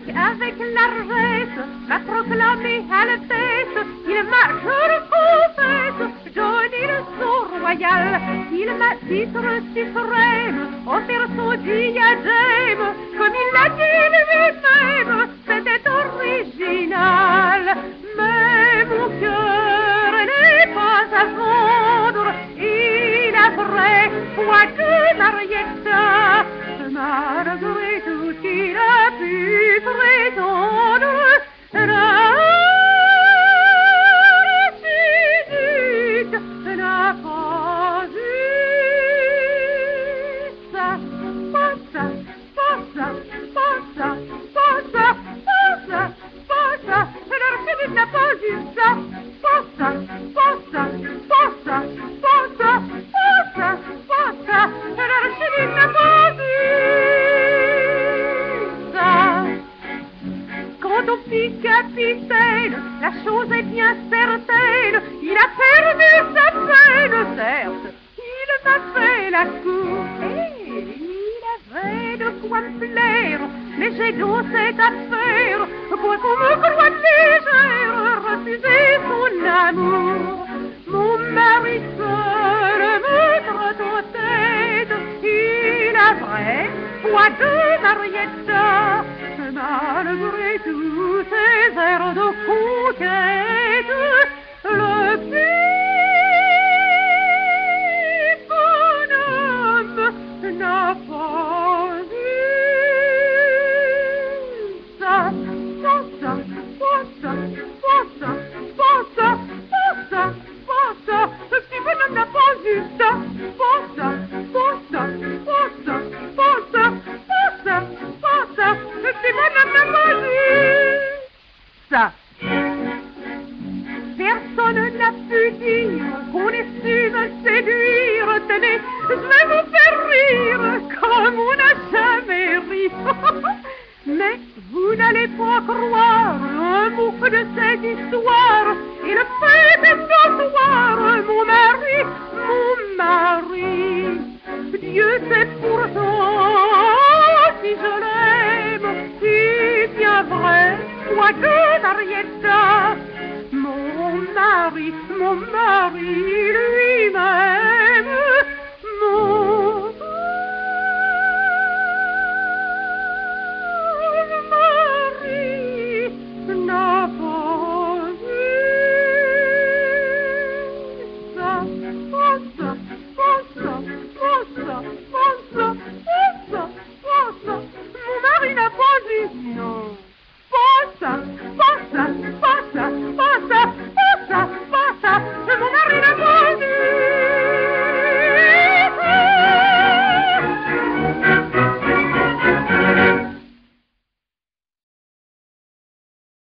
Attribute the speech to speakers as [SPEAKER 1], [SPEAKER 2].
[SPEAKER 1] avec largesse m'a proclamé à la tête. Il m'a, je le confesse, donné le sceau royal. Il m'a titre suprême, offert son diadème, comme il l'a dit lui-même, c'était original. Mais mon cœur n'est pas à vendre, il a vrai foi de Marietta. Malgré tout qu'il a pu prétendre, la république n'a pas eu ça, pas ça, pas ça, pas ça, pas ça, pas ça, pas ça. La république n'a pas eu ça, pas ça, pas ça, pas ça, pas ça, pas ça, pas ça. La république n'a pas eu. Quant au petit capitaine, la chose est bien certaine, il a perdu sa peine, certes, il m'a fait la cour, et il avait de quoi me plaire, mais j'ai dans cette affaire, quoi qu'on me croie légère, refuser son amour. Mon mari seul me trotte en tête, il a vrai foi de Marietta. Malgré tous ces airs de conquête, le petit bonhomme n'a pas eu ça, pas ça, pas ça, pas ça, pas ça, pas ça, pas ça. Le petit bonhomme n'a pas eu ça, pas ça, pas ça, pas ça, pas ça, pas ça, pas ça. Le petit bonhomme n'a pas eu ça. Personne n'a pu dire qu'on ait su me séduire. Tenez, je vais vous faire rire comme on n'a jamais ri. Mais vous n'allez pas croire un mot de cette histoire. Et le fait est notoire, mon mari, Dieu sait pourtant si je l'aime, si bien vrai, foi de Marietta. Mon mari,